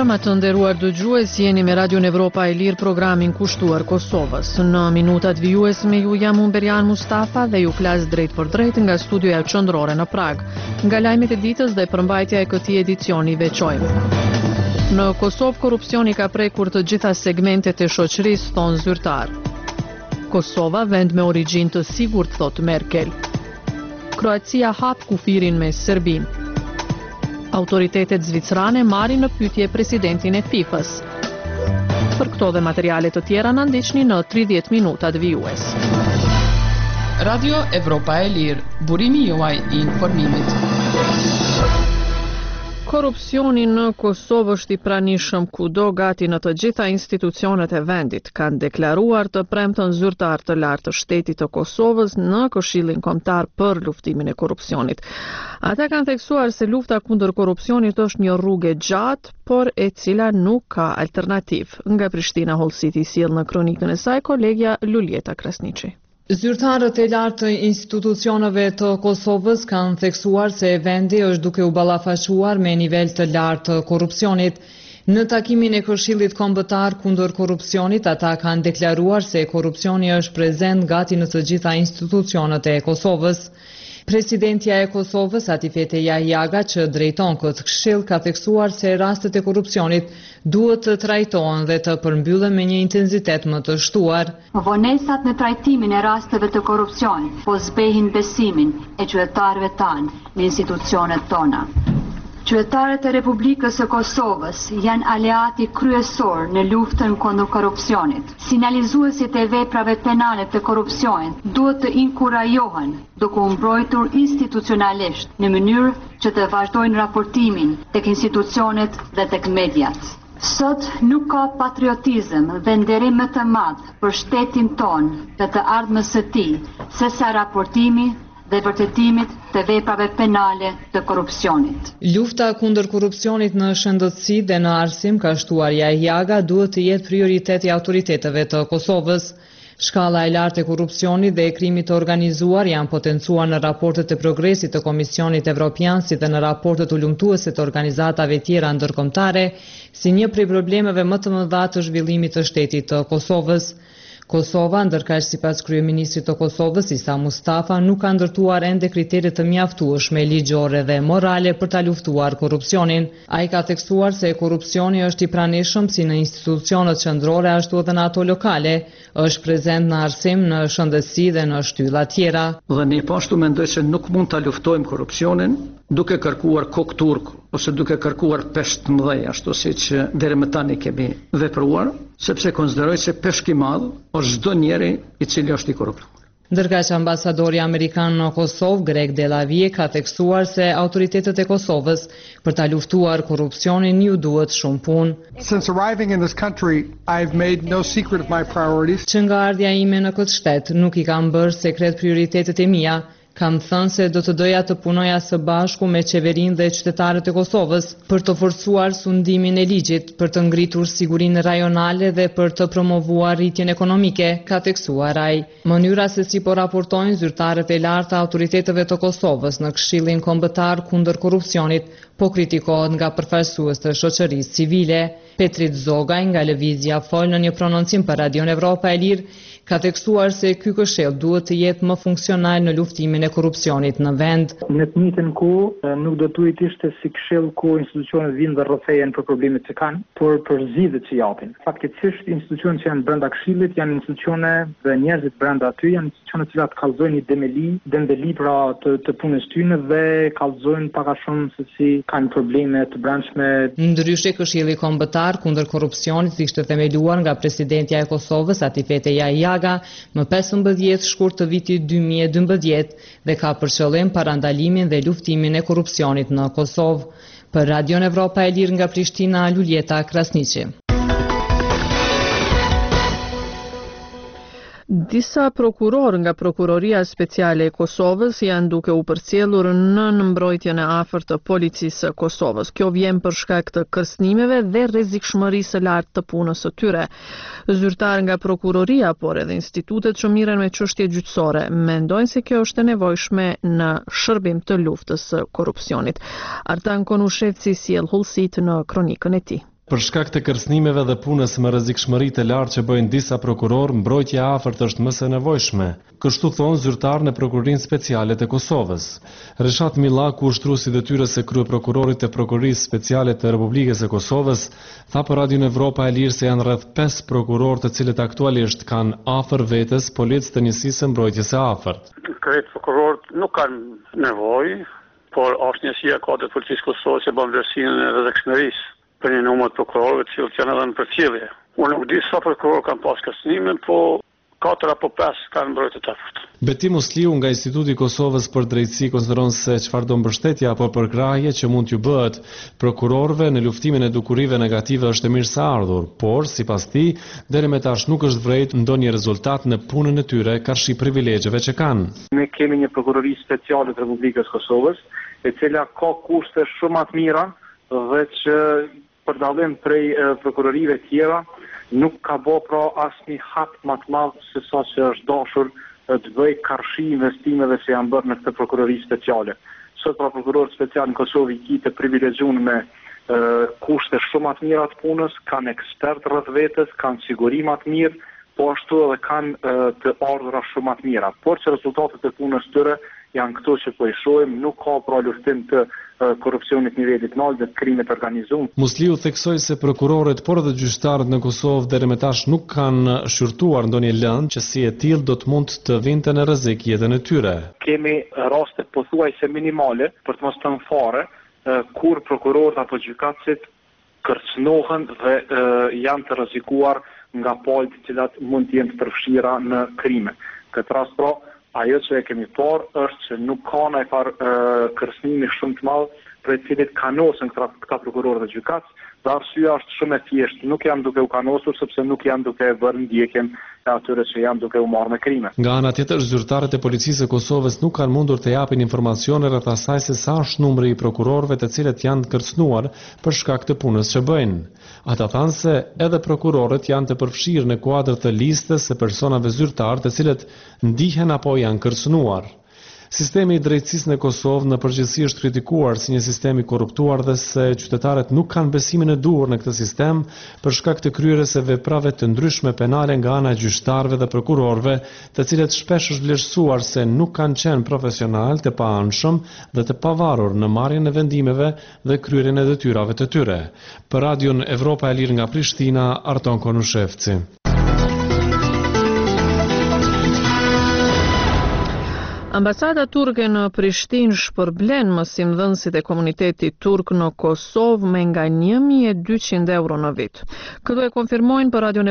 Më të nderuar dëgjues, jeni me Radio Evropa e Lirë, programin kushtuar Kosovës. Në minutat vijues me ju jam Umberian Mustafa dhe ju flas drejt për drejt nga studioja qendrore në Prag. Nga lajmet e ditës dhe përmbajtja e këtij edicioni veçojmë. Në Kosovë korrupsioni ka prekur të gjitha segmentet e shoqërisë, thon zyrtar. Kosova vend me origjinë të sigurt, thot Merkel. Kroacia hap kufirin me Serbinë. Autoritetet zvicrane marrin në pyetje presidentin e FIFA-s. Për këto dhe materiale të tjera na ndiqni në 30 minutat vijues. Radio Evropa e Lirë, burimi juaj i informimit. Korrupsioni në Kosovë është i pranishëm kudo, gati në të gjitha institucionet e vendit, kanë deklaruar të premten zyrtar të lartë të shtetit të Kosovës në Këshillin Kombëtar për luftimin e korrupsionit. Ata kanë theksuar se lufta kundër korrupsionit është një rrugë e gjatë, por e cila nuk ka alternativë. Nga Prishtina, Holsiti sjell në kronikën e saj kolegja Luljeta Krasniqi. Zyrtarët e lartë të institucioneve të Kosovës kanë theksuar se vendi është duke u ballafaquar me nivel të lartë të korrupsionit. Në takimin e Këshillit Kombëtar kundër korrupsionit, ata kanë deklaruar se korrupsioni është prezent gati në të gjitha institucionet e Kosovës. Presidentja e Kosovës, Atifete Jahjaga, që drejton këtë këshill, ka theksuar se rastet e korrupsionit duhet të trajtohen dhe të përmbyllen me një intensitet më të shtuar. Vonesat në trajtimin e rasteve të korrupsionit po zbehin besimin e qytetarëve tanë në institucionet tona. Qytetarët e Republikës së Kosovës janë aleati kryesor në luftën kundër korrupsionit. Sinjalizuesit e veprave penale të korrupsionit duhet të inkurajohen duke u mbrojtur institucionalisht në mënyrë që të vazhdojnë raportimin tek institucionet dhe tek mediat. Sot nuk ka patriotizëm dhe nderim më të madh për shtetin ton dhe të ardhmës së tij sesa raportimi dhe vërtetimit të veprave penale të korrupsionit. Lufta kundër korrupsionit në shëndetësi dhe në arsim, ka shtuar Jahjaga, duhet të jetë prioritet i autoriteteve të Kosovës. Shkalla e lartë e korrupsionit dhe e krimit të organizuar janë potencuar në raportet e progresit të Komisionit Evropian, si dhe në raportet ulëmtuese të organizatave tjera ndërkombëtare, si një prej problemeve më të mëdha të zhvillimit të shtetit të Kosovës. Kosova, ndërkaq sipas kryeministrit të Kosovës, Isa Mustafa, nuk ka ndërtuar ende kritere të mjaftueshme ligjore dhe morale për ta luftuar korrupsionin. Ai ka theksuar se korrupsioni është i pranishëm si në institucionet qendrore ashtu edhe në ato lokale, është prezent në arsim, në shëndetësi dhe në shtylla tjera. Dhe ne po ashtu mendoj se nuk mund ta luftojmë korrupsionin duke kërkuar kokë turk ose duke kërkuar peshë të mëdha, ashtu siç deri më tani kemi vepruar, sepse konsideroj se peshk i madh është çdo njeri i cili është i korruptuar. Ndërkaq ambasadori amerikan në Kosovë, Greg Delavie, ka theksuar se autoritetet e Kosovës për ta luftuar korrupsionin ju duhet shumë punë. Since arriving in this country, I've made no secret of my priorities. Që nga ardhja ime në këtë shtet nuk i kam bërë sekret prioritetet e mia. Kam thënë se do të doja të punoja së bashku me qeverinë dhe qytetarët e Kosovës për të forcuar sundimin e ligjit, për të ngritur sigurinë rajonale dhe për të promovuar rritjen ekonomike, ka theksuar ai. Mënyra se si po raportojnë zyrtarët e lartë të autoriteteve të Kosovës në Këshillin Kombëtar kundër korrupsionit po kritikohet nga përfaqësues të shoqërisë civile. Petrit Zogaj nga Lëvizja fol në një prononcim për Radion Evropa e Lirë, ka theksuar se ky këshill duhet të jetë më funksional në luftimin e korrupsionit në vend. Në të njëjtën kohë nuk do duhet ishte si këshill ku institucionet vinë dhe rrëfejen për problemet që kanë, por për zgjidhjet që japin. Faktikisht institucionet që janë brenda këshillit janë institucione dhe njerëzit brenda aty janë institucione që kallëzojnë dembeli pra të punës tyre dhe kallëzojnë pak a shumë se si kanë probleme të brendshme. Ndryshe, Këshilli Kombëtar kundër korrupsionit ishte themeluar nga presidentja e Kosovës, Atifete Jahjaga, më 15 shkurt të vitit 2012 dhe ka për qëllim parandalimin dhe luftimin e korrupsionit në Kosovë. Për Radion Evropa e Lirë nga Prishtina, Luljeta Krasniqi. Disa prokurorë nga Prokuroria Speciale e Kosovës janë duke u përcjellur në mbrojtjen e afërt të policisë së Kosovës. Kjo vjen për shkak të kërcënimeve dhe rrezikshmërisë së lartë të punës së tyre. Zyrtar nga Prokuroria, por edhe institutet që mirren me çështje gjyqësore, mendojnë se kjo është e nevojshme në shërbim të luftës së korrupsionit. Artan Konushevci sjell hullësitë në kronikën e tij. Për shkak të kërcënimeve dhe punës me rrezikshmëri të lartë që bëjnë disa prokurorë, mbrojtja e afërt është më së nevojshme. Kështu thon zyrtar në Prokurorinë Speciale të Kosovës. Reshat Millaku, ushtruesi i detyrës së kryeprokurorit të Prokurorisë Speciale të Republikës së Kosovës, tha për Radion Evropa e Lirë se janë rreth 5 prokurorë të cilët aktualisht kanë afër vetes policë të njësisë së mbrojtjes së afërt. Krejt prokurorët nuk kanë nevojë, por është njësia e kodit të policisë Kosovës që bën vlerësimin e rrezikshmërisë për një numër të prokurorëve të cilët janë edhe në përcjellje. Unë nuk di sa prokurorë kanë pas kërcënime, po 4 apo 5 kanë mbrojtje të afërt. Beti Musliu nga Instituti i Kosovës për Drejtësi konsideron se çfarëdo mbështetje apo përkrahje që mund t'ju bëhet prokurorëve në luftimin e dukurive negative është e mirëseardhur, por sipas tij deri më tash nuk është vërejt ndonjë rezultat në punën e tyre karshi privilegjeve që kanë. Ne kemi një prokurori speciale të Republikës Kosovës, e cila ka kushte shumë më të mira dhe që për dallim prej prokurorive tjera nuk ka bë pra asnjë hap më të madh se sa që është dashur të bëj karshi investimeve që janë bërë në këtë prokurori speciale. Sot pra prokurorët special në Kosovë i të privilegjuar me kushte shumë më të mira të punës, kanë ekspert rreth vetes, kanë siguri më të mirë, po ashtu edhe kanë të ardhura shumë më të mira. Por që rezultatet e punës tyre janë këto që po i shohim, nuk ka pra luftim të korrupsionit nivelit lartë dhe të krimit organizuar. Musliu theksoi se prokurorët por edhe gjyqtarët në Kosovë deri më tash nuk kanë shqyrtuar ndonjë lëndë që si e tillë do të mund të vinte në rrezik jetën e tyre. Kemi raste pothuajse minimale, për të mos thënë fare, kur prokurorët apo gjykatësit kërcënohen dhe janë të rrezikuar nga palët të cilat mund të jenë të përfshira në krime. Këtë rast pra, ajo që e kemi parë është që nuk ka ndonjë farë kërcënimi shumë të madh për të cilit kanosen këta prokurorë dhe gjykatës, dhe arsyeja është shumë e thjeshtë, nuk janë duke u kanosur sepse nuk janë duke bërë ndjekjen e atyre që janë duke u marrë me krime. Nga ana tjetër, zyrtarët e policisë së Kosovës nuk kanë mundur të japin informacione rreth asaj se sa është numri i prokurorëve të cilët janë kërcënuar për shkak të punës që bëjnë. Ata thanë se edhe prokurorët janë të përfshirë në kuadër të listës së personave zyrtar të cilët ndihen apo janë kërcënuar. Sistemi i drejtësisë në Kosovë në përgjithësi është kritikuar si një sistem i korruptuar dhe se qytetarët nuk kanë besimin e duhur në këtë sistem për shkak të kryerjes së veprave të ndryshme penale nga ana e gjyqtarëve dhe prokurorëve, të cilët shpesh është vlerësuar se nuk kanë qenë profesional, të paanshëm dhe të pavarur në marrjen e vendimeve dhe kryerjen e detyrave të tyre. Për Radion Evropa e Lirë nga Prishtina, Arton Konushevci. Ambasada turke në Prishtinë shpërblen mësimdhënësit e komunitetit turk në Kosovë me nga 1.200 euro në vit. Këto e konfirmojnë për Radion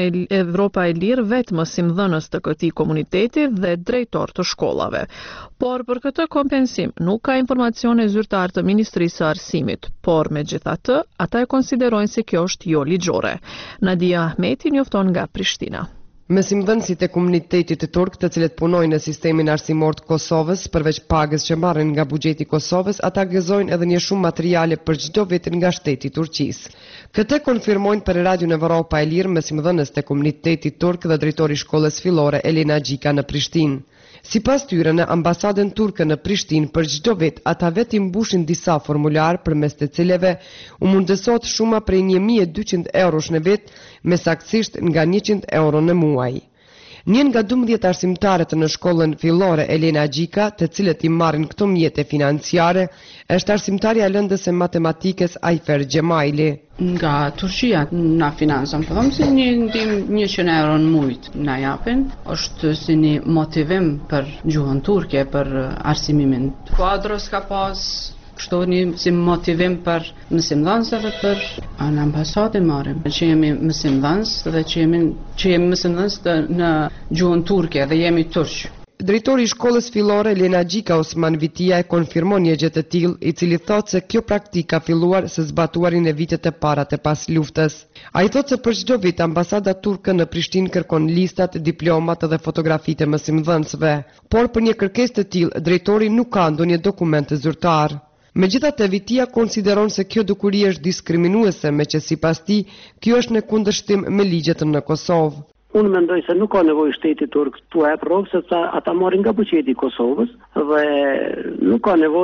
Evropa e Lirë vetë mësimdhënës të këtij komuniteti dhe drejtor të shkollave. Por për këtë kompensim nuk ka informacione zyrtar të Ministrisë së Arsimit, por megjithatë, ata e konsiderojnë se kjo është jo ligjore. Nadia Ahmeti njofton nga Prishtina. Mësimdhënësit e komunitetit të turk të cilët punojnë në sistemin arsimor të Kosovës, përveç pagës që marrin nga buxheti i Kosovës, ata gëzojnë edhe një shumë materiale për çdo vit nga shteti i Turqisë. Këtë konfirmojnë për Radion Evropa e Lirë mësimdhënës të komunitetit turk dhe drejtori i shkollës fillore Elena Gjika në Prishtinë. Sipas tyre, në ambasadën turke në Prishtinë për çdo vit ata vetë mbushin disa formular përmes të cilave u mundësohet shuma prej 1.200 eurosh në vit, me saktësisht nga 100 euro në muaj. Një nga 12 arsimtarët në shkollën fillore Elena Gjika, të cilët i marrin këto mjete financiare, është arsimtarja lëndës e matematikës Ayfer Gjemajli. Nga Turqia na financon, po them se një ndim 100 euro në muaj na japin, është si një motivim për gjuhën turke, për arsimimin. Kuadros ka pas kështu një si motivim për mësimdhënësve dhe për në ambasadë marrim që jemi mësimdhënës dhe që jemi mësimdhënës në gjuhën turke dhe jemi turq. Drejtori i shkollës fillore Elena Gjika Osman Vitia e konfirmon një gjë të tillë, i cili thotë se kjo praktikë ka filluar së zbatuarin e vitet e para të pas luftës. Ai thotë se për çdo vit ambasada turke në Prishtinë kërkon listat, diplomat dhe fotografitë e mësimdhënësve, por për një kërkesë të tillë drejtori nuk ka ndonjë dokument zyrtar. Megjithatë, Vitia konsideron se kjo dukuri është diskriminuese, me që sipas tij kjo është në kundërshtim me ligjet në Kosovë. Unë mendoj se nuk ka nevojë shteti turk tu e provë, sepse ata marrin nga buxheti i Kosovës dhe nuk ka nevojë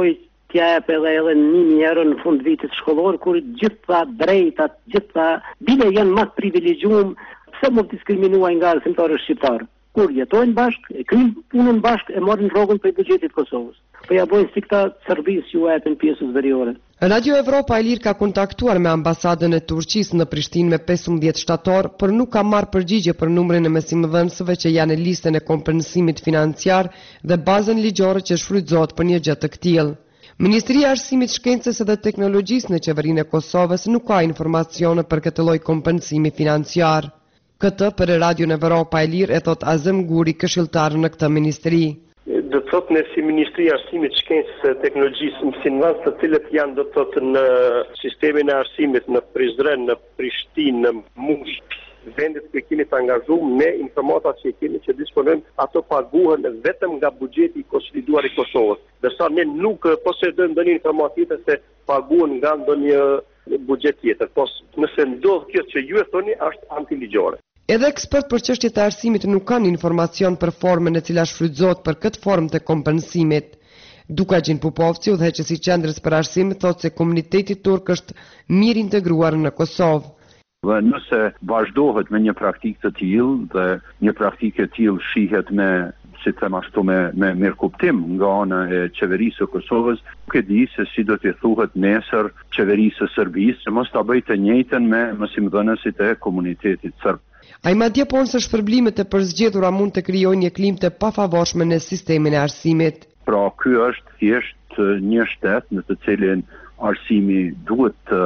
t'ja jep edhe 1.000 euro në fund vitit shkollor, kur gjitha drejtat, gjitha bile janë më të privilegjuar, pse mund të diskriminuar nga arsimtarët shqiptar? Kur jetojnë bashkë, e kryjnë punën bashkë, e marrin rrogën për buxhetit Kosovës. Po ja bojnë si këta service ju japin pjesës veriore. Radio Evropa e Lirë ka kontaktuar me ambasadën e Turqisë në Prishtinë me 15 shtator, por nuk ka marrë përgjigje për numrin e mësimdhënësve që janë në listën e kompensimit financiar dhe bazën ligjore që shfrytëzohet për një gjë të tillë. Ministria e Arsimit, Shkencës dhe Teknologjisë në qeverinë e Kosovës nuk ka informacione për këtë lloj kompensimi financiar. Këtë për Radio Evropa e Lirë e thot Azem Guri, këshilltar në këtë ministri. Do të thotë ne si Ministria e Arsimit, Shkencës dhe Teknologjisë, mësimdhënës të cilët janë do të thotë në sistemin e arsimit në Prizren, në Prishtinë, në Mush, vendet ku kemi të angazhuar, ne informatat që kemi që disponojmë, ato paguhen vetëm nga buxheti i konsoliduar i Kosovës. Dërsa ne nuk posedojmë ndonjë informatë tjetër se paguhen nga ndonjë buxhet tjetër. Po nëse ndodh kjo që ju e thoni, është antiligjore. Edhe ekspert për çështjet e arsimit nuk kanë informacion për formën e cila shfrytëzohet për këtë formë të kompensimit. Dukagjin Pupovci, udhëheqësi i Qendrës për Arsim, thotë se komuniteti turk është mirë integruar në Kosovë. Dhe nëse vazhdohet me një praktikë të tillë dhe një praktikë e tillë shihet me, si them ashtu, me mirëkuptim nga ana e qeverisë së Kosovës, nuk e di se si do t'i thuhet nesër qeverisë së Serbisë që mos ta bëjë të njëjtën me mësimdhënësit e komunitetit serb. Ai madje po se shpërblimet e përzgjedhura mund të krijojnë një klimë të pafavorshme në sistemin e arsimit. Pra ky është thjesht një shtet në të cilin arsimi duhet të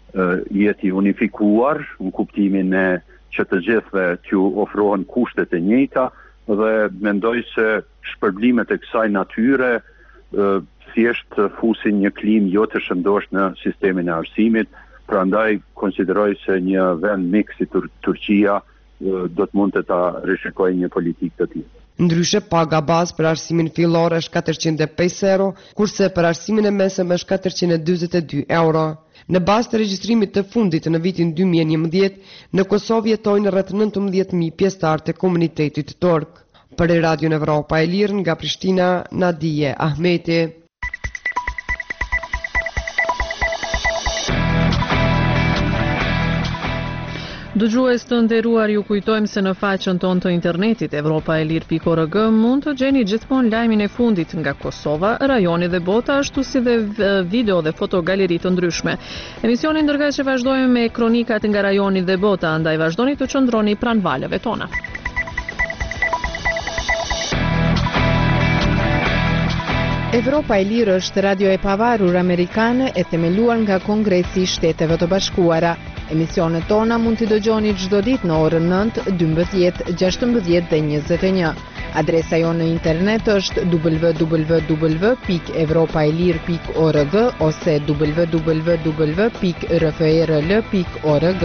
jeti unifikuar në kuptimin e që të gjithëve t'ju ofrohen kushtet e njëjta dhe mendoj se shpërblimet e kësaj natyre thjesht fusin një klimë jo të shëndosh në sistemin e arsimit, prandaj konsideroj se një vend mik si Turqia do të mund të ta rishikojë një politikë të tillë. Ndryshe, paga bazë për arsimin fillor është 405 euro, kurse për arsimin e mesëm është 442 euro. Në bazë të regjistrimit të fundit në vitin 2011, në Kosovë jetojnë rreth 19.000 pjesëtar të komunitetit turk. Për Radio Evropa e Lirë nga Prishtina, Nadije Ahmeti. Dëgjues të nderuar, ju kujtojmë se në faqen tonë të internetit evropaelir.org mund të gjeni gjithmonë lajmin e fundit nga Kosova, rajoni dhe bota, ashtu si dhe video dhe fotogaleri të ndryshme. Emisionin ndërkaq që vazhdojmë me kronikat nga rajoni dhe bota, andaj vazhdoni të qëndroni pranë valeve tona. Evropa e Lirë është radio e pavarur amerikane e themeluar nga Kongresi i Shteteve të Bashkuara. Emisionet tona mund t'i dëgjoni çdo ditë në orën 9, 12, 16 dhe 21. Adresa jonë në internet është www.evropaelir.org ose www.rfrl.org.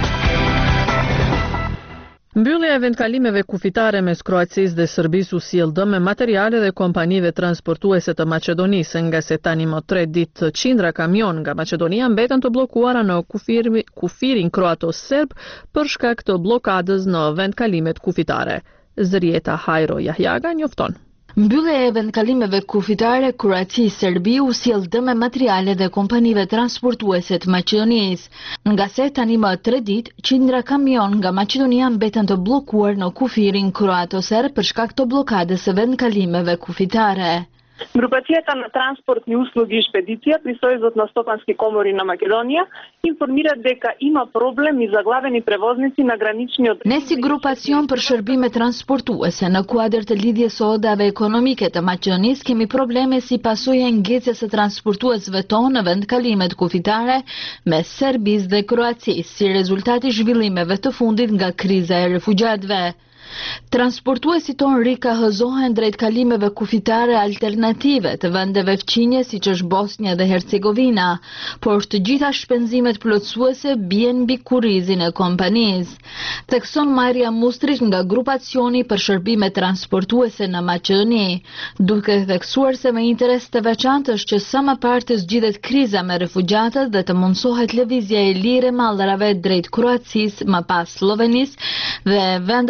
Mbyllja e vendkalimeve kufitare mes Kroacisë dhe Serbisë u sjell dëm me materiale dhe kompanive transportuese të Maqedonisë, nga se tani më 3 ditë qindra kamion nga Maqedonia mbeten të bllokuara në kufirin kroato-serb për shkak të bllokadës në vendkalimet kufitare. Zërieta Hajro Jahjaga njofton. Mbyllja e vendkalimeve kufitare Kroaci-Serbi u sjell dëm me materiale dhe kompanive transportuese të Maqedonisë, nga se tani më 3 ditë qindra kamion nga Maqedonia mbeten të bllokuar në kufirin kroato-serb për shkak të bllokadës së vendkalimeve kufitare. Групацията на транспортни услуги и шпедиција при Сојузот на стопански комори на Македонија информира дека има проблем и заглавени превозници на граничниот. Ne si grupacion për shërbime transportuese në kuadër të lidhjes së odave ekonomike të Maqedonisë kemi probleme si pasojë e ngjecjes së transportuesve tonë në vendkalimet kufitare mes Serbisë dhe Kroacisë si rezultati i zhvillimeve të fundit nga kriza e refugjatëve. Transportuesit tonë rikahëzohen drejt kalimeve kufitare alternative të vendeve fqinje siç është Bosnia dhe Hercegovina, por të gjitha shpenzimet plotësuese bien mbi kurrizin e kompanisë. Thekson Maria Mustrić nga grupacioni për shërbime transportuese në Maqedoni, duke theksuar se me interes të veçantë është që sa më parë të zgjidhet kriza me refugjatët dhe të mundsohet lëvizja e lirë e mallrave drejt Kroacisë, më pas Slovenisë dhe vendeve të tjera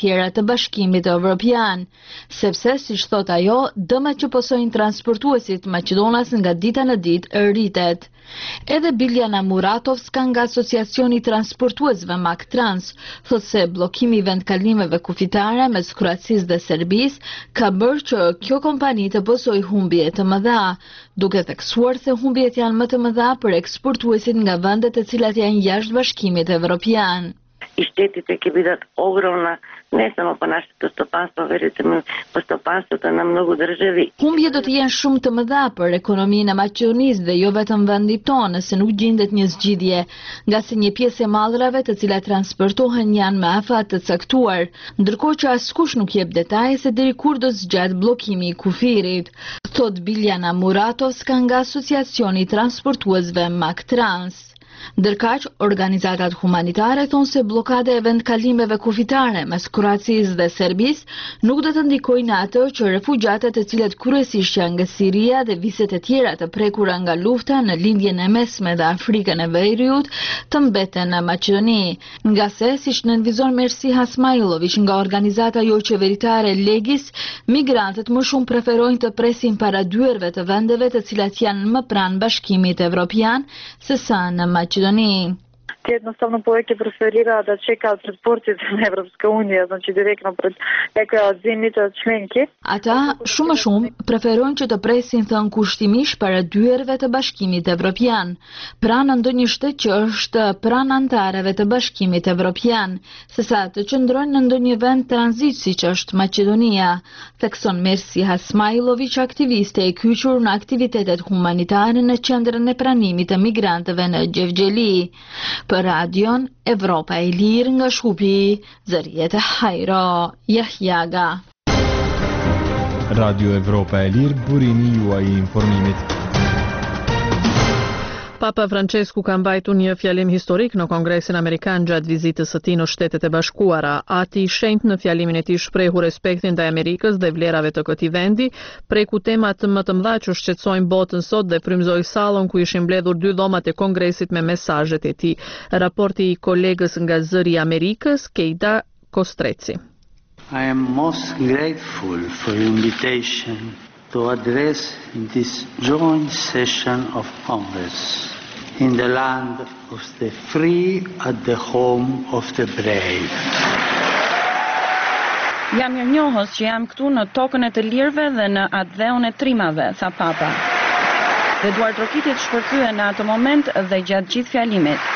tjera të Bashkimit Evropian, sepse, siç thot ajo, dëmet që posojnë transportuesit Maqedonas nga dita në ditë rritet. Edhe Biljana Muratovska nga Asociacioni Transportuesve Maktrans thot se bllokimi i vendkalimeve kufitare mes Kroacisë dhe Serbisë ka bërë që kjo kompani të posojë humbje të mëdha, duke theksuar se humbjet janë më të mëdha për eksportuesit nga vendet të cilat janë jashtë Bashkimit Evropian. I shtetit e kibidat ogromna, ne samo po našето stopanstvo, verujte mi, po stopanството na mnogo državi. Humbjet do të jenë shumë të mëdha për ekonominë e Maqedonisë dhe jo vetëm vendit tonë, se nuk gjendet një zgjidhje, nga se një pjesë e mallrave të cilat transportohen janë me afat të caktuar, ndërkohë që askush nuk jep detaje se deri kur do zgjat bllokimi i kufirit, thot Biljana Muratovska nga Asociacioni Transportuesve Maktrans. Ndërkaq, organizatat humanitare thonë se bllokada e vendkalimeve kufitare mes Kroacisë dhe Serbisë nuk do të ndikojnë atë që refugjatët të cilët kryesisht janë nga Siria dhe viset e tjera të prekura nga lufta në lindjen e mesme dhe Afrikën e Veriut të mbeten në Maqedoni. Nga se, siç nënvizon Mersi Hasmailovic nga organizata jo qeveritare Legis, migrantët më shumë preferojnë të presin para dyerve të vendeve të cilat janë më pranë Bashkimit Evropian se sa në Maqedoni. Те jednostavno повеќе преферира да чекаат пред портите на Европска унија, значи директно пред некоја од земјите членки. Ata shumë preferojnë që të presin thënë kushtimisht para dyerve të Bashkimit Evropian, pranë ndonjë shteti që është pranë antareve të Bashkimit Evropian, sesa të qëndrojnë në ndonjë vend tranzit siç është Maqedonia, thekson Mersi Hasmailovic, aktiviste e kyçur në aktivitetet humanitare në qendrën e pranimit të migrantëve në Gjevgjeli. Për radion Evropa e Lirë nga Shkupi, Zëriete Hajro, Jahjaga. Radio Evropa e Lirë, burimi juaj i informimit. Papa Francesku ka mbajtur një fjalim historik në Kongresin Amerikan gjatë vizitës së tij në Shtetet e Bashkuara. Ati i shenjtë në fjalimin e tij shprehu respektin ndaj Amerikës dhe vlerave të këtij vendi, preku temat më të mëdha që shqetësojnë botën sot dhe frymëzoi sallën ku ishin mbledhur dy dhomat e Kongresit me mesazhet e tij. Raporti i kolegës nga Zëri i Amerikës, Keita Kostreci. I am most grateful for your invitation to address in this joint session of Congress in the land of the free at the home of the brave. Jam mirënjohës që jam këtu në tokën e të lirëve dhe në atë dheun e trimave, tha Papa. Dhe duart rokitit shpërthyen në atë moment dhe gjatë gjithë fjalimit.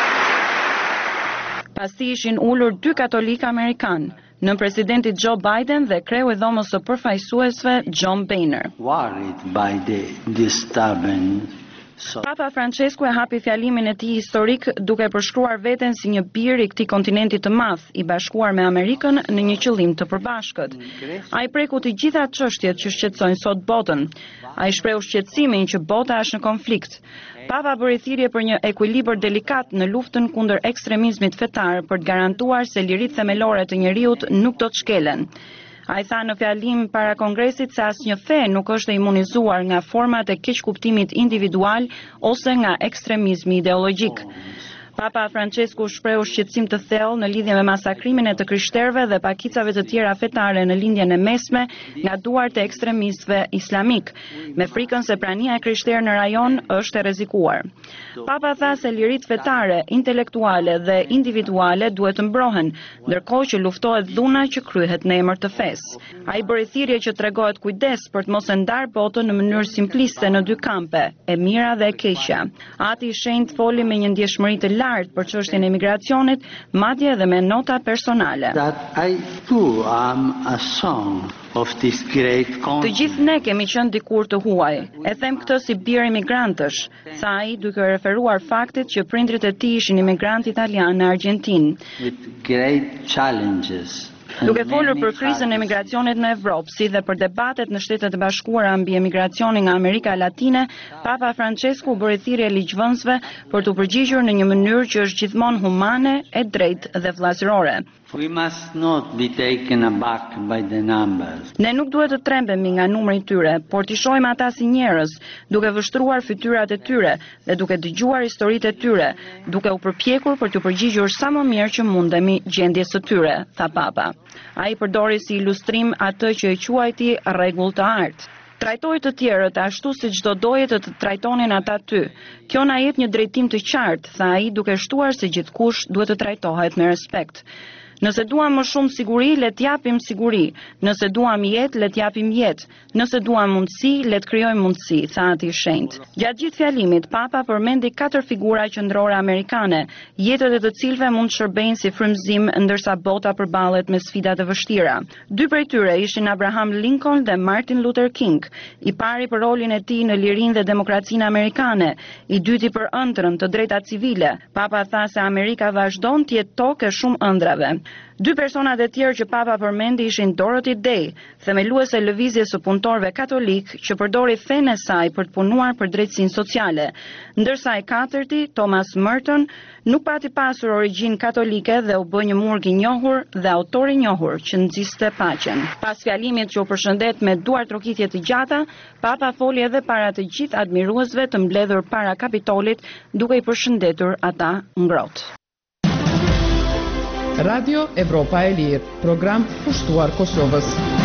Pas tij ishin ulur dy katolik amerikan, në presidenti Joe Biden dhe kreu i dhomës së përfaqësuesve John Boehner. Worried by the disturbance. Papa Francesku e hapi fjalimin e tij historik duke përshkruar veten si një bir i këtij kontinenti të madh, i bashkuar me Amerikën në një qëllim të përbashkët. Ai preku të gjitha çështjet që shqetësojnë sot botën. Ai shprehu shqetësimin që bota është në konflikt. Papa bëri thirrje për një ekuilibër delikat në luftën kundër ekstremizmit fetar për të garantuar se liritë themelore të njeriut nuk do të shkelen. Ai tha në fjalim para Kongresit se asnjë fe nuk është e imunizuar nga format e keqkuptimit individual ose nga ekstremizmi ideologjik. Papa Francesku shprehu shqetësim të thellë në lidhje me masakrimin e të krishterëve dhe pakicave të tjera fetare në lindjen e mesme nga duart e ekstremistëve islamik, me frikën se prania e krishterë në rajon është e rrezikuar. Papa tha se liritë fetare, intelektuale dhe individuale duhet të mbrohen, ndërkohë që luftohet dhuna që kryhet në emër të fesë. Ai bëri thirrje që tregohet kujdes për të mos e ndarë botën në mënyrë simpliste në dy kampe, e mira dhe e keqja. Ati i shenjtë foli me një ndjeshmëri të lartë për çështjen e migracionit, madje edhe me nota personale. Të gjithë ne kemi qenë dikur të huaj. E them këtë si bir imigrantësh, tha ai duke referuar faktit që prindrit e tij ishin imigrantë italianë në Argjentinë. Duke folur për krizën e emigracionit në Evropë, si dhe për debatet në Shtetet e Bashkuara mbi emigracionin nga Amerika Latine, Papa Francesku bëri thirrje ligjvënësve për të përgjigjur në një mënyrë që është gjithmonë humane, e drejtë dhe vëllazërore. Ne nuk duhet të trembemi nga numri i tyre, por t'i shohim ata si njerëz, duke vështruar fytyrat e tyre dhe duke dëgjuar historitë e tyre, duke u përpjekur për t'u përgjigjur sa më mirë që mundemi gjendjes së tyre, tha Papa. Ai përdori si ilustrim atë që e quajti rregull të artë. Trajtoj të tjerët ashtu si çdo doje të trajtonin ata ty. Kjo na jep një drejtim të qartë, tha ai duke shtuar se gjithkush duhet të trajtohet me respekt. Nëse duam më shumë siguri, le t'japim siguri. Nëse duam jetë, le t'japim jetë. Nëse duam mundësi, le t'krijojmë mundësi, tha ati i shenjtë. Gjatë gjithë fjalimit, Papa përmendi 4 figura qendrore amerikane, jetët e të cilëve mund të shërbejnë si frymëzim ndërsa bota përballet me sfida të vështira. 2 prej tyre ishin Abraham Lincoln dhe Martin Luther King, i pari për rolin e tij në lirinë dhe demokracinë amerikane, i dyti për ëndrrën të drejtat civile. Papa tha se Amerika vazhdon të jetë tokë e shumë ëndrave. 2 personat e tjerë që Papa përmendi ishin Dorothy Day, themeluese e lëvizjes së punëtorëve katolik që përdori fenë e saj për të punuar për drejtësinë sociale, ndërsa i katërti, Thomas Merton, nuk pati pasur origjinë katolike dhe u bë një murg i njohur dhe autor i njohur që nxiste paqen. Pas fjalimit që u përshëndet me duar trokitje të gjata, Papa foli edhe para të gjithë admiruesve të mbledhur para Kapitolit duke i përshëndetur ata ngrohtë. Radio Evropa e Lirë, program pushtuar Kosovës.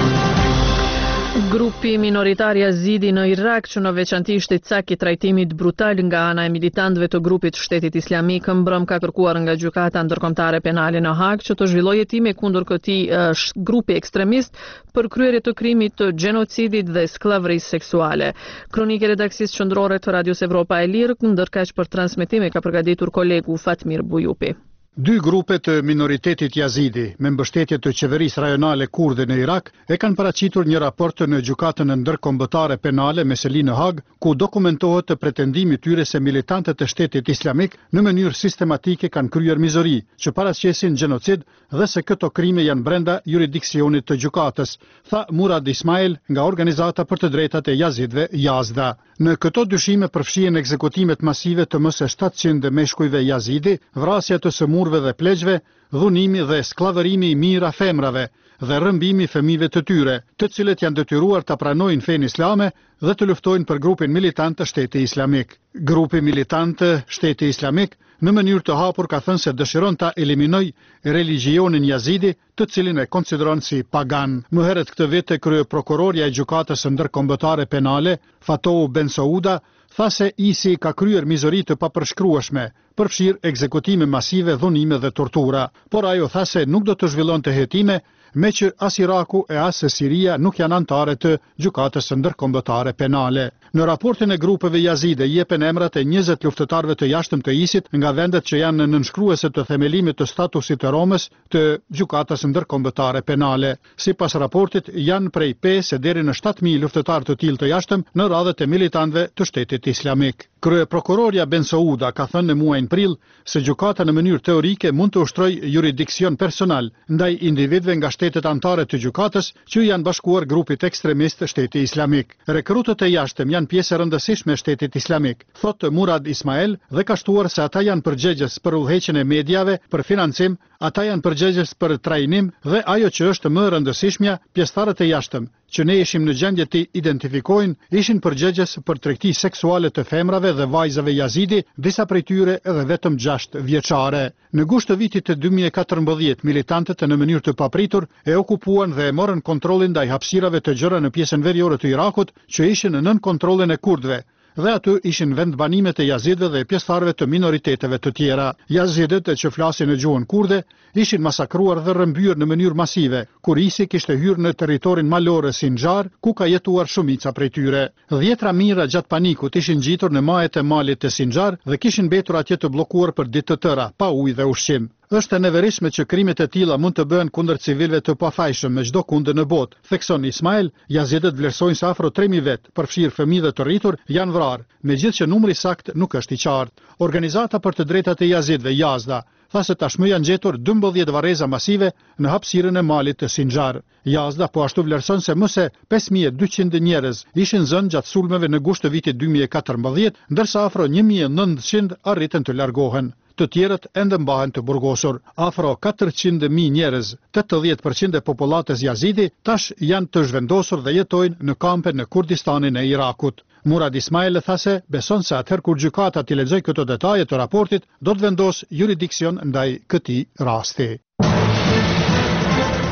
Grupi minoritar Yazidi në Irak, që në veçanti ishte cak i trajtimit brutal nga ana e militantëve të grupit Shtetit Islamik, mbrëm ka kërkuar nga gjykata ndërkombëtare penale në Hag që të zhvillojë hetime kundër këtij grupi ekstremist për kryerje të krimit të gjenocidit dhe skllavërisë seksuale. Kronikë e redaksisë qendrore të Radios Evropa e Lirë, ndërkaq për transmetim ka përgatitur kolegu Fatmir Bujupi. 2 grupe të minoritetit Yazidi, me mbështetje të qeverisë rajonale kurde në Irak, e kanë paraqitur një raport në gjykatën ndërkombëtare penale Meseli në Hag, ku dokumentohet të pretendimi tyre se militantët e Shtetit Islamik në mënyrë sistematike kanë kryer mizori, që paraqesin gjenocid dhe se këto krime janë brenda jurisdiksionit të gjykatës, tha Murad Ismail nga Organizata për të drejtat e Yazidëve Yazda. Në këto dyshime përfshihen ekzekutimet masive të më së 700 meshkujve Yazidi, vrasja të sëmurëve dhe pleqve, dhunimi dhe skllavërimi i mijëra femrave dhe rrëmbimi fëmijëve të tyre, të cilët janë detyruar ta pranojnë fenë islame dhe të luftojnë për grupin militant të Shtetit Islamik. Grupi militant të Shtetit Islamik në mënyrë të hapur ka thënë se dëshiron ta eliminojë religionin Yazidi, të cilin e konsideron si pagan. Më herët këtë vit krye prokurorja e gjykatës ndërkombëtare penale, Fatou Bensouda, tha se ISI ka kryer mizori të papërshkrueshme, përfshirë ekzekutime masive, dhunime dhe tortura, por ajo tha se nuk do të zhvillonte hetime, me që as Iraku e as Siria nuk janë anëtare të gjykatës ndërkombëtare penale. Në raportin e grupeve Yazide jepen emrat e 20 luftëtarëve të jashtëm të ISIT nga vendet që janë nënshkruese të themelimit të statusit të Romës të gjykatës ndërkombëtare penale. Sipas raportit janë prej 5 deri në 7.000 luftëtarë të tillë të jashtëm në radhët e militantëve të Shtetit Islamik. Kryeprokurorja Bensouda ka thënë në muajin prill se gjykata në mënyrë teorike mund të ushtrojë jurisdiksion personal ndaj individëve nga shtetet anëtare të gjykatës që janë bashkuar grupit ekstremist të Shtetit Islamik. Rekrutët e jashtëm janë pjesë e rëndësishme e Shtetit Islamik, thotë Murad Ismail, dhe ka shtuar se ata janë përgjegjës për udhëheqjen e mediave, për financim, ata janë përgjegjës për trajnim dhe ajo që është më e rëndësishmja, pjesëtarët e jashtëm që ne ishim në gjendje të identifikojnë, ishin përgjegjës për tregti seksuale të femrave dhe vajzave Yazidi, disa prej tyre edhe vetëm 6 vjeçare. Në gusht të vitit të 2014, militantët në mënyrë të papritur e okupuan dhe e morën kontrollin ndaj hapësirave të gjëra në pjesën veriore të Irakut, që ishin nën kontrollin e kurdëve, dhe aty ishin vendbanimet e Yazidëve dhe pjesëtarëve të minoriteteve të tjera. Yazidët që flasin në gjuhën kurde ishin masakruar dhe rrëmbyer në mënyrë masive, kur ISI kishte hyrë në territorin malor Sinjar, ku ka jetuar shumica prej tyre. 10 mijëra gjatë panikut ishin ngjitur në majet e malit të Sinjar dhe kishin mbetur atje të bllokuar për ditë të tëra, pa ujë dhe ushqim. Është e neverishme që krimet e tilla mund të bëhen kundër civilëve të pafajshëm me çdo kundër në botë, thekson Ismail. Yazidët vlerësojnë se afro 3000 vet, përfshirë fëmijë dhe të rritur, janë vrarë, megjithëse që numri sakt nuk është i qartë. Organizata për të drejtat e Yazidëve Yazda tha se tashmë janë gjetur 12 varreza masive në hapësirën e malit të Sinjar. Yazda po ashtu vlerëson se më se 5200 njerëz ishin zënë gjatë sulmeve në gusht të vitit 2014, ndërsa afro 1900 arritën të largohen. Të tjerët ende mbahen të burgosur. Afro 400.000 njerëz, 80% e popullatës Yazidi, tash janë të zhvendosur dhe jetojnë në kampe në Kurdistanin e Irakut. Murad Ismail tha se beson se atëherë kur gjykata t'i lexojë këto detaje të raportit, do të vendos jurisdiksion ndaj këtij rasti.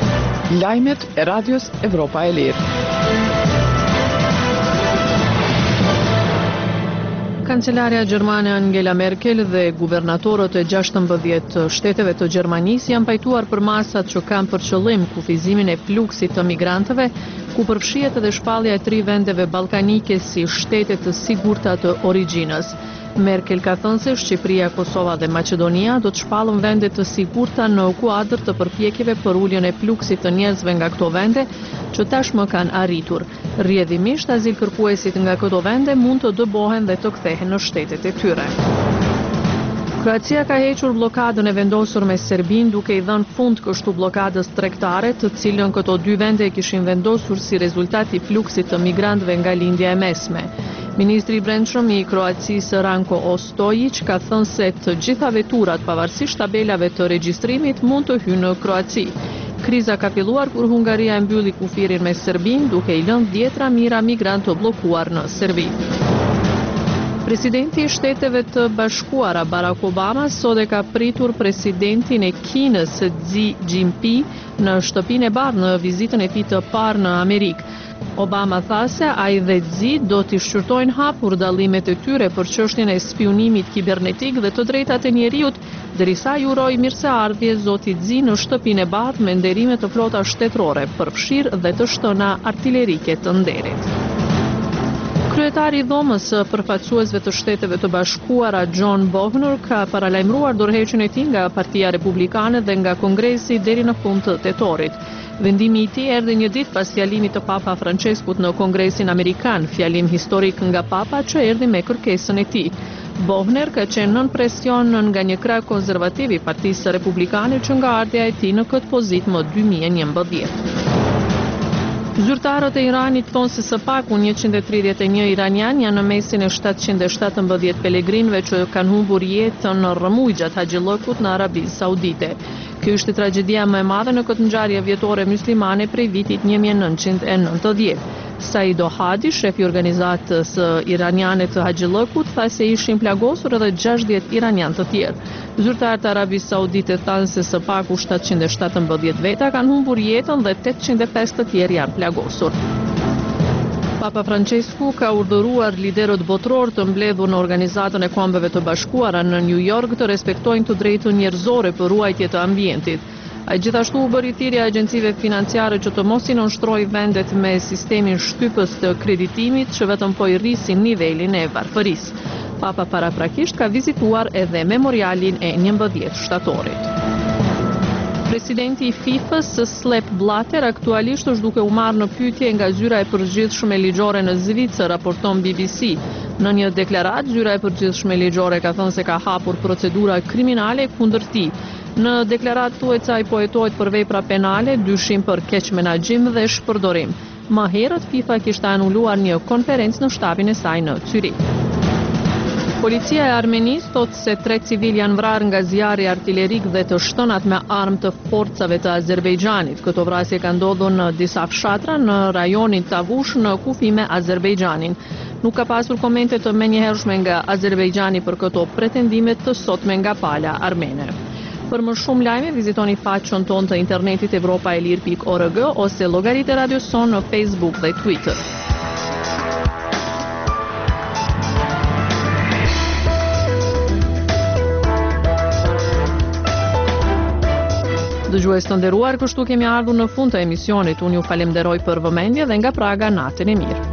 Lajmet e Radios Evropa e Lirë. Kancelarja gjermane Angela Merkel dhe guvernatorët e 16 shteteve të Gjermanisë janë pajtuar për masat që kanë për qëllim kufizimin e fluksit të migrantëve, ku përfshihet edhe shpallja e 3 vendeve ballkanike si shtete të sigurta të origjinës. Merkel ka thënë se Shqipëria, Kosova dhe Maqedonia do të shpallën vende të sigurta në kuadër të përpjekjeve për uljen e fluksit të njerëzve nga këto vende që tashmë kanë arritur. Rrjedhimisht azilkërkuesit nga këto vende mund të dëbohen dhe të kthehen në shtetet e tyre. Kroacia ka hequr blokadën e vendosur me Serbinë duke i dhënë fund kështu blokadës tregtare, të cilën këto 2 vende e kishin vendosur si rezultat i fluksit të migrantëve nga lindja e mesme. Ministri i Brendshëm i Kroacisë Ranko Ostojić ka thënë se të gjitha veturat pavarësisht tabelave të regjistrimit mund të hyjnë në Kroaci. Kriza ka filluar kur Hungaria e mbylli kufirin me Serbinë duke i lënë 10 mijëra migrantë të bllokuar në Serbi. Presidenti i Shteteve të Bashkuara Barack Obama sot e ka pritur presidentin e Kinës Xi Jinping në shtëpinë e bardhë në vizitën e tij të parë në Amerikë. Obama tha se ai dhe Xi do t'i shqyrtojnë hapur dallimet e tyre për çështjen e spionimit kibernetik dhe të drejtat e njeriut, derisa i uroi mirëseardhje zotit Xi në shtëpinë e bardhë me nderime të flota shtetërore, përfshirë dhe të shtëna artillerike të nderit. Kryetari i Dhomës së Përfaqësuesve të Shteteve të Bashkuara John Boehner ka paralajmëruar dorëheqjen e tij nga Partia Republikane dhe nga Kongresi deri në fund të tetorit. Vendimi i tij erdhi një ditë pas fjalimit të Papa Franceskut në Kongresin Amerikan, fjalim historik nga Papa që erdhi me kërkesën e tij. Boehner ka qenë nën presion nga një krah konservativ i Partisë Republikane që nga ardhja e tij në këtë pozitë më 2011. Zyrtarët e Iranit thonë se së paku 131 iranian janë në mesin e 717 pelegrinëve që kanë humbur jetën në rrëmujë Haxhillëkut në Arabinë Saudite. Kjo është tragedia më e madhe në këtë ngjarje vjetore myslimane prej vitit 1990. Saido Hadi, shefi i organizatës iraniane të Haxhillëkut, tha se ishin plagosur edhe 60 iranian të tjerë. Zyrtarët e Arabisë Saudite thanë se së paku 717 veta kanë humbur jetën dhe 805 të tjerë janë plagosur. Papa Francesku ka urdhëruar liderët botror të mbledhur në Organizatën e Kombeve të Bashkuara në New York të respektojnë të drejtën njerëzore për ruajtje të ambientit. Ai gjithashtu u bëri thirrje agjencive financiare që të mos i nënshtrojë vendet me sistemin shtypës të kreditimit që vetëm po i rrisin nivelin e varfërisë. Papa paraprakisht ka vizituar edhe memorialin e 11 shtatorit. Presidenti i FIFA-s, Sepp Blatter, aktualisht është duke u marrë në pyetje nga zyra e përgjithshme ligjore në Zvicër, raporton BBC. Në një deklaratë, zyra e përgjithshme ligjore ka thënë se ka hapur procedura kriminale kundër tij. Në deklaratë thuhet se ai po hetohet për vepra penale, dyshim për keq menaxhim dhe shpërdorim. Më herët FIFA kishte anuluar një konferencë në shtapin e saj në Zyrich. Policia e Armenisë thotë se 3 civil janë vrarë nga zjarri artillerik dhe të shtënat me armë të forcave të Azerbejxhanit. Këto vrasje kanë ndodhur në disa fshatra në rajonin Tavush në kufi me Azerbejxhanin. Nuk ka pasur komente të menjëhershme nga Azerbejxhani për këto pretendime të sotme nga pala armene. Për më shumë lajme, vizitoni faqen tonë të internetit evropaelir.org ose llogaritë e Radios Son në Facebook dhe Twitter. Dëgjues të nderuar, kështu kemi ardhur në fund të emisionit. Unë ju falenderoj për vëmendje dhe nga Praga natën e mirë.